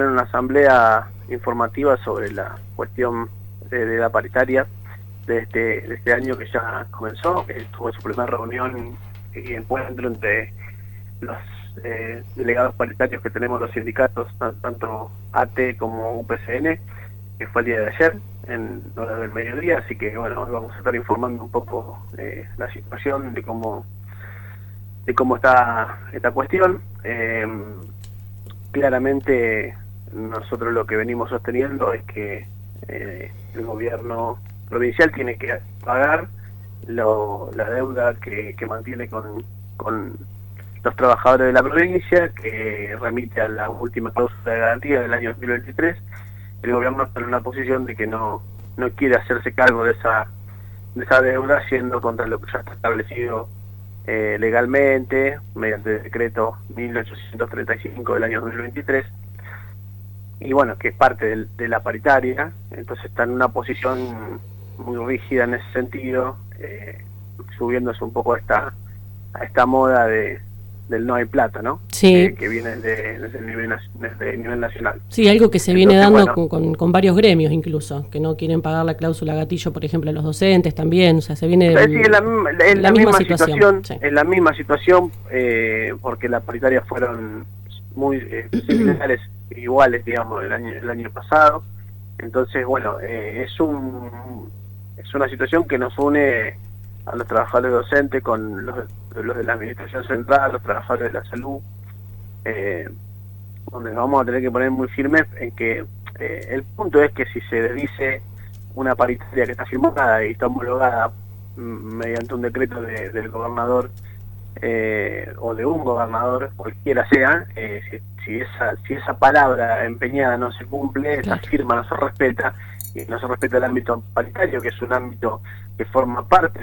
en una asamblea informativa sobre la cuestión de la paritaria de este año que ya comenzó, que tuvo su primera reunión y encuentro entre los delegados paritarios que tenemos los sindicatos, tanto ATE como UPCN, que fue el día de ayer, en horas del mediodía, así que bueno, hoy vamos a estar informando un poco la situación de cómo está esta cuestión. Claramente nosotros lo que venimos sosteniendo es que el gobierno provincial tiene que pagar la deuda que mantiene con los trabajadores de la provincia, que remite a la última cláusula de garantía del año 2023. El gobierno está en una posición de que no quiere hacerse cargo de esa deuda, siendo contra lo que ya está establecido legalmente mediante el decreto 1835 del año 2023, y bueno, que es parte de la paritaria. Entonces está en una posición muy rígida en ese sentido, subiéndose un poco a esta moda del no hay plata, ¿no? Sí. Que viene desde el nivel nacional. Sí, algo que se viene Entonces, dando bueno, con varios gremios incluso, que no quieren pagar la cláusula gatillo, por ejemplo, a los docentes también, o sea, se viene sí, es la misma situación, sí. Es la misma situación, porque las paritarias fueron muy similares, iguales, digamos, el año pasado. Entonces, bueno, es una situación que nos une a los trabajadores docentes con los de la administración central, los trabajadores de la salud, donde nos vamos a tener que poner muy firmes en que el punto es que si se dice una paritaria que está firmada y está homologada mediante un decreto del gobernador o de un gobernador, cualquiera sea, si esa palabra empeñada no se cumple, esa firma no se respeta, y no se respeta el ámbito paritario, que es un ámbito que forma parte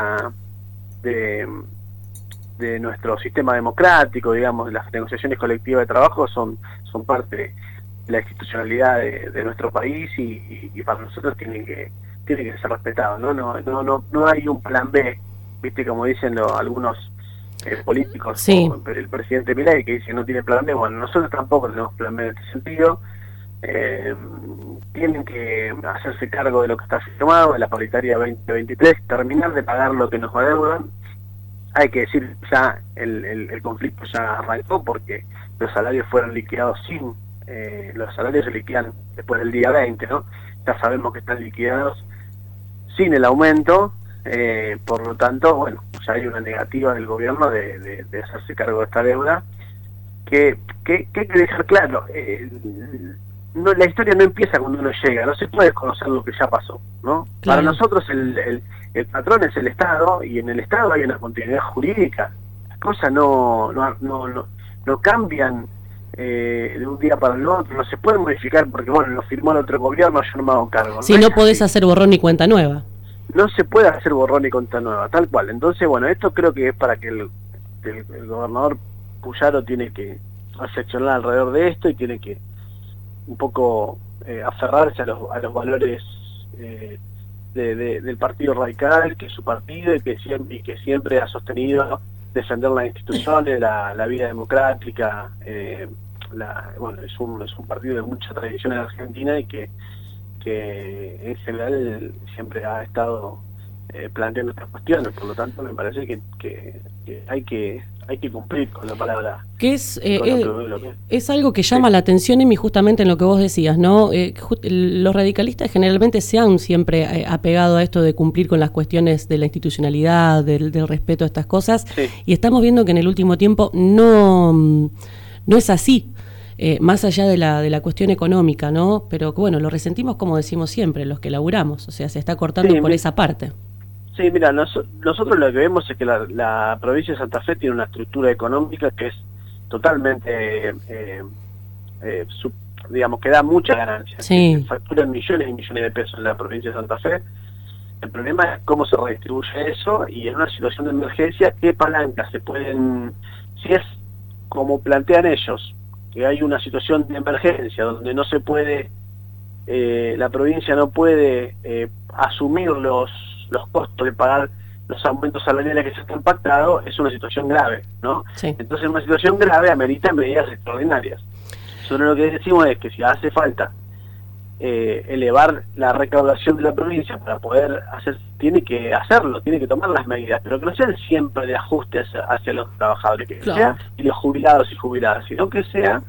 de nuestro sistema democrático, digamos. Las negociaciones colectivas de trabajo son parte de la institucionalidad de nuestro país, y para nosotros tiene que ser respetado, ¿no? No hay un plan B, viste, como dicen algunos políticos, Sí. o el presidente Milei, que dice que no tiene plan B. Bueno, nosotros tampoco tenemos plan B en este sentido. Tienen que hacerse cargo de lo que está firmado, de la paritaria 2023, terminar de pagar lo que nos adeudan. Hay que decir, ya el conflicto ya arrancó, porque los salarios fueron liquidados los salarios se liquidan después del día 20, ¿no? Ya sabemos que están liquidados sin el aumento, por lo tanto, bueno, ya hay una negativa del gobierno de hacerse cargo de esta deuda, que hay que dejar claro. La historia no empieza cuando uno llega, no se puede desconocer lo que ya pasó, ¿no? Claro. Para nosotros el patrón es el Estado, y en el Estado hay una continuidad jurídica. Las cosas no cambian de un día para el otro, no se puede modificar porque, bueno, lo firmó el otro gobierno, yo no me hago cargo. Si no podés hacer borrón y cuenta nueva. No se puede hacer borrón y cuenta nueva, tal cual. Entonces, bueno, esto creo que es para que el gobernador Puyaro tiene que reflexionar alrededor de esto, y tiene que un poco aferrarse a los valores del Partido Radical, que es su partido, y que siempre ha sostenido defender las instituciones, la vida democrática. Bueno, es un partido de mucha tradición en Argentina, y que en general siempre ha estado planteando estas cuestiones. Por lo tanto, me parece que hay que cumplir con la palabra. Que es algo que llama la atención, Emi, justamente en lo que vos decías, ¿no? Los radicalistas generalmente se han siempre apegado a esto de cumplir con las cuestiones de la institucionalidad, del respeto a estas cosas, sí. Y estamos viendo que en el último tiempo no es así, más allá de la cuestión económica, ¿no? Pero bueno, lo resentimos, como decimos siempre, los que laburamos, o sea, se está cortando por esa parte. Sí, mira, nosotros lo que vemos es que la provincia de Santa Fe tiene una estructura económica que es totalmente, digamos, que da mucha ganancia. Sí. Facturan millones y millones de pesos en la provincia de Santa Fe. El problema es cómo se redistribuye eso, y en una situación de emergencia, qué palancas se pueden, si es como plantean ellos, que hay una situación de emergencia donde no se puede, la provincia no puede asumir los costos de pagar los aumentos salariales que se están pactados, es una situación grave, ¿no? Sí. Entonces, una situación grave amerita medidas extraordinarias. Nosotros lo que decimos es que si hace falta elevar la recaudación de la provincia para poder hacer, tiene que hacerlo, tiene que tomar las medidas, pero que no sean siempre de ajuste hacia los trabajadores, que sea y los jubilados y jubiladas, sino que sea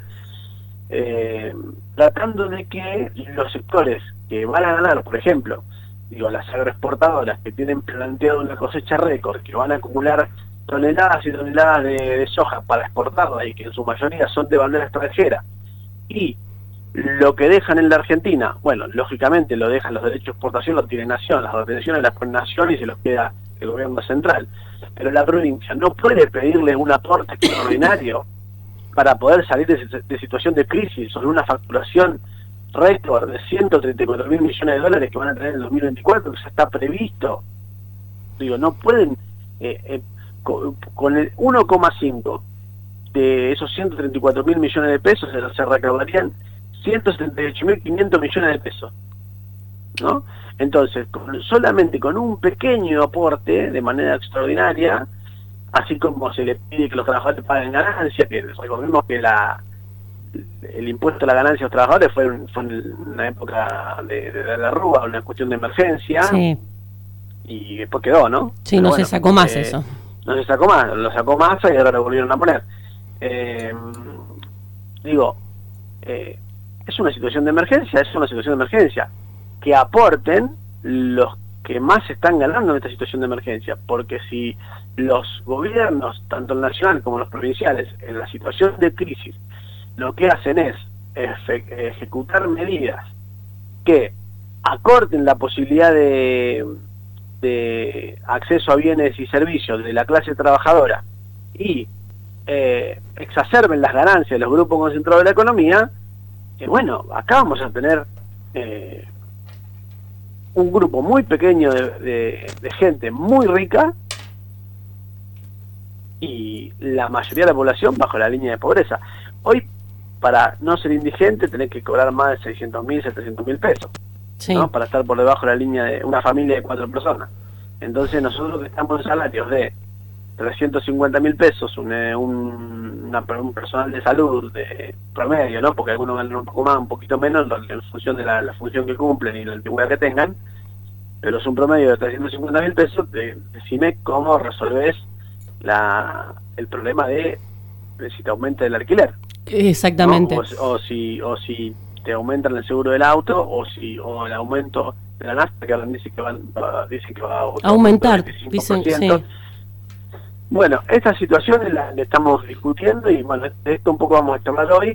tratando de que los sectores que van a ganar, por ejemplo, las agroexportadoras que tienen planteado una cosecha récord, que van a acumular toneladas y toneladas de soja para exportarla y que en su mayoría son de bandera extranjera, y lo que dejan en la Argentina, bueno, lógicamente lo dejan, los derechos de exportación los tiene Nación, las retenciones las pone Nación y se los queda el gobierno central, pero la provincia no puede pedirle un aporte extraordinario para poder salir de situación de crisis sobre una facturación récord de 134.000 millones de dólares que van a tener en el 2024, que ya está previsto. Digo, no pueden, con el 1,5 de esos 134.000 millones de pesos se recaudarían 178.500 millones de pesos, ¿no? Entonces, solamente con un pequeño aporte de manera extraordinaria, así como se le pide que los trabajadores paguen ganancias, que recordemos que el impuesto a la ganancia de los trabajadores fue en una época de la Rúa, una cuestión de emergencia, sí. Y después quedó, ¿no? Sí, pero no se sacó más eso. No se sacó más, lo sacó Massa y ahora lo volvieron a poner. Es una situación de emergencia, que aporten los que más están ganando en esta situación de emergencia, porque si los gobiernos, tanto el nacional como los provinciales, en la situación de crisis, lo que hacen es ejecutar medidas que acorten la posibilidad de acceso a bienes y servicios de la clase trabajadora y exacerben las ganancias de los grupos concentrados de la economía, bueno, acá vamos a tener un grupo muy pequeño de gente muy rica y la mayoría de la población bajo la línea de pobreza. Hoy, para no ser indigente, tenés que cobrar más de 600.000, 700.000 pesos, sí, ¿no? Para estar por debajo de la línea de una familia de 4 personas. Entonces nosotros que estamos en salarios de 350.000 pesos, un personal de salud de promedio, ¿no? Porque algunos ganan un poco más, un poquito menos, en función de la función que cumplen y la antigüedad que tengan, pero es un promedio de 350.000 pesos. Decime cómo resolvés el problema de si te aumenta el alquiler. Exactamente. ¿No? O si te aumentan el seguro del auto, o el aumento de la nafta, que ahora dicen que va a aumentar, dicen, sí. Bueno, esta situación es la que estamos discutiendo y bueno, de esto un poco vamos a charlar hoy,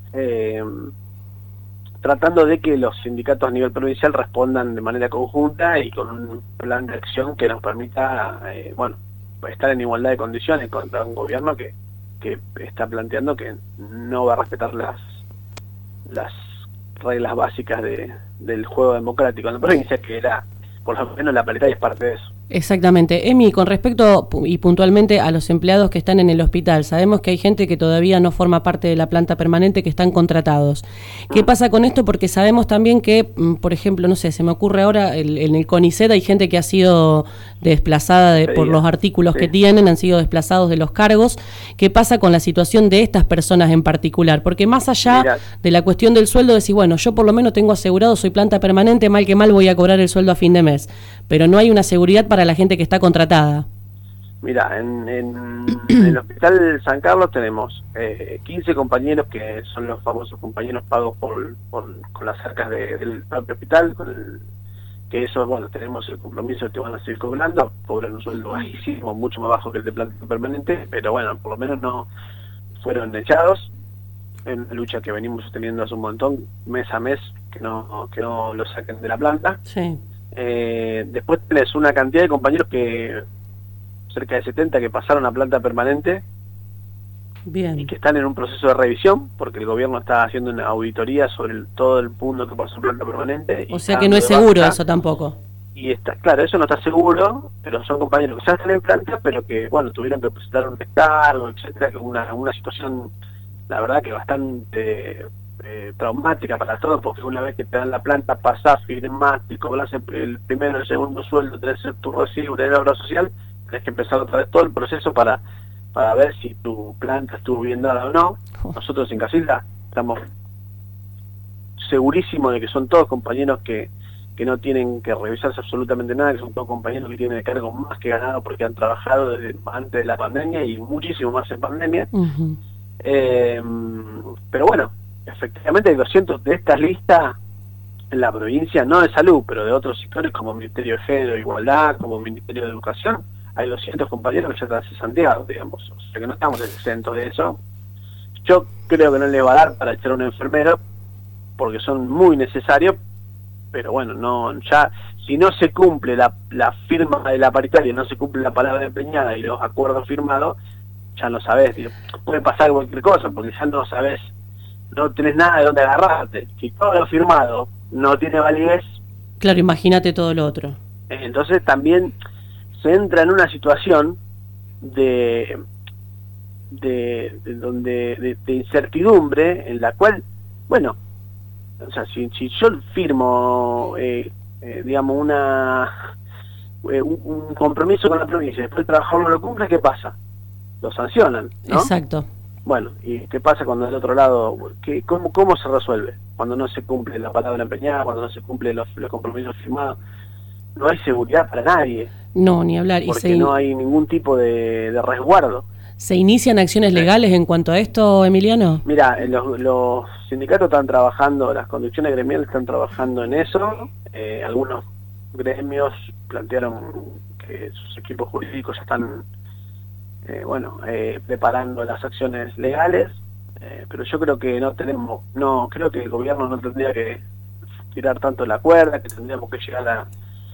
tratando de que los sindicatos a nivel provincial respondan de manera conjunta y con un plan de acción que nos permita, estar en igualdad de condiciones contra un gobierno que está planteando que no va a respetar las reglas básicas del juego democrático en la provincia, que era, por lo menos, la paridad, y es parte de eso. Exactamente. Emi, con respecto y puntualmente a los empleados que están en el hospital, sabemos que hay gente que todavía no forma parte de la planta permanente, que están contratados. ¿Qué pasa con esto? Porque sabemos también que, por ejemplo, no sé, se me ocurre ahora, en el CONICET hay gente que ha sido desplazada por los artículos, sí, que tienen, han sido desplazados de los cargos. ¿Qué pasa con la situación de estas personas en particular? Porque más allá de la cuestión del sueldo, decís, bueno, yo por lo menos tengo asegurado, soy planta permanente, mal que mal voy a cobrar el sueldo a fin de mes, pero no hay una seguridad para la gente que está contratada. Mira, en el Hospital San Carlos tenemos 15 compañeros que son los famosos compañeros pagos con las arcas del propio hospital, que eso, bueno, tenemos el compromiso de que van a seguir cobrando, cobran un sueldo bajísimo, mucho más bajo que el de planta permanente, pero bueno, por lo menos no fueron echados, en una lucha que venimos sosteniendo hace un montón, mes a mes, que no lo saquen de la planta. Sí. Después tenés una cantidad de compañeros cerca de 70 que pasaron a planta permanente. Bien. Y que están en un proceso de revisión, porque el gobierno está haciendo una auditoría sobre todo el mundo que pasó a planta permanente. O sea que no es seguro eso tampoco. Y está, claro, eso no está seguro, pero son compañeros que ya están en planta, pero que, bueno, tuvieron que presentar un descargo, etcétera, que una situación, la verdad, que bastante traumática para todos, porque una vez que te dan la planta, pasás, firmás, y cobras el primero y el segundo sueldo, tenés tu recibo, tenés la obra social, tenés que empezar otra vez todo el proceso para ver si tu planta estuvo bien dada o no. Nosotros en Casilda estamos segurísimos de que son todos compañeros que no tienen que revisarse absolutamente nada, que son todos compañeros que tienen el cargo más que ganado porque han trabajado desde antes de la pandemia y muchísimo más en pandemia. Pero bueno, efectivamente hay 200 de esta lista en la provincia, no de salud, pero de otros sectores como Ministerio de Género e Igualdad, como Ministerio de Educación, hay 200 compañeros que ya están cesanteados, digamos, o sea que no estamos exentos de eso. Yo creo que no le va a dar para echar a un enfermero, porque son muy necesarios, pero bueno, no, ya si no se cumple la firma de la paritaria, no se cumple la palabra empeñada y los acuerdos firmados, ya no sabés, puede pasar cualquier cosa, porque ya no sabés, no tenés nada de dónde agarrarte. Si todo lo firmado no tiene validez, claro, imagínate todo lo otro. Entonces también se entra en una situación de incertidumbre en la cual, bueno, o sea, si yo firmo, digamos, un compromiso con la provincia y después el trabajador no lo cumple, ¿qué pasa? Lo sancionan, ¿no? Exacto. Bueno, ¿y qué pasa cuando del otro lado, cómo se resuelve? Cuando no se cumple la palabra empeñada, cuando no se cumplen los compromisos firmados, no hay seguridad para nadie. No, ni hablar. Porque no hay ningún tipo de resguardo. ¿Se inician acciones legales en cuanto a esto, Emiliano? Mira, los sindicatos están trabajando, las conducciones gremiales están trabajando en eso. Algunos gremios plantearon que sus equipos jurídicos ya están preparando las acciones legales, pero yo creo que creo que el gobierno no tendría que tirar tanto la cuerda, que tendríamos que llegar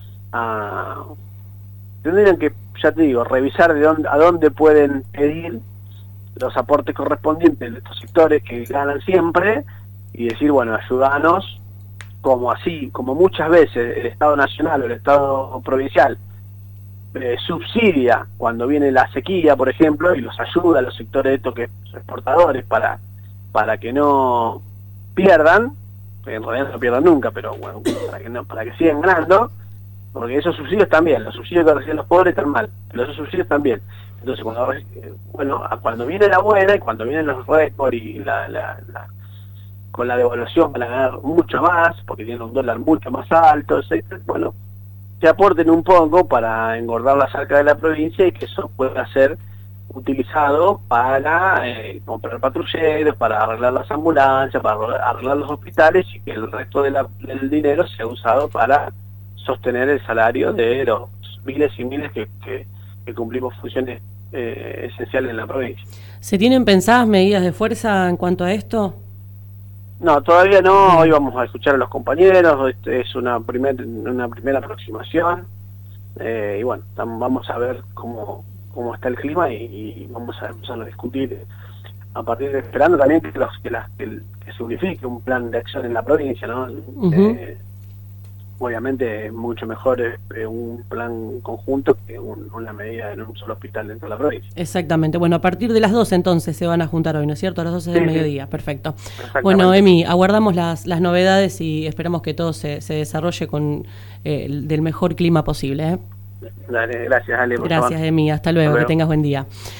tendrían que, ya te digo, revisar a dónde pueden pedir los aportes correspondientes de estos sectores que ganan siempre y decir, bueno, ayúdanos, como muchas veces el Estado Nacional o el Estado Provincial subsidia cuando viene la sequía, por ejemplo, y los ayuda a los sectores estos que son exportadores para que no pierdan, en realidad no pierdan nunca, pero bueno, para que sigan ganando, porque esos subsidios también, los subsidios que reciben los pobres están mal, pero esos subsidios también. Entonces cuando viene la buena y cuando vienen los récords y con la devaluación van a ganar mucho más, porque tienen un dólar mucho más alto, etc., bueno, se aporten un poco para engordar la arcas de la provincia y que eso pueda ser utilizado para comprar patrulleros, para arreglar las ambulancias, para arreglar los hospitales y que el resto del dinero sea usado para sostener el salario de los miles y miles que cumplimos funciones esenciales en la provincia. ¿Se tienen pensadas medidas de fuerza en cuanto a esto? No, todavía no. Hoy vamos a escuchar a los compañeros, es una primera aproximación, y bueno, vamos a ver cómo está el clima y vamos a empezar a discutir a partir de, esperando también que se unifique un plan de acción en la provincia, ¿no? Obviamente es mucho mejor un plan conjunto que una medida en un solo hospital dentro de la provincia. Exactamente. Bueno, a partir de las 12 entonces se van a juntar hoy, ¿no es cierto? A las 12 del mediodía. Sí. Perfecto. Bueno, Emi, aguardamos las novedades y esperamos que todo se desarrolle con del mejor clima posible. Dale, gracias, Ale. Gracias, Emi. Hasta luego. Que tengas buen día.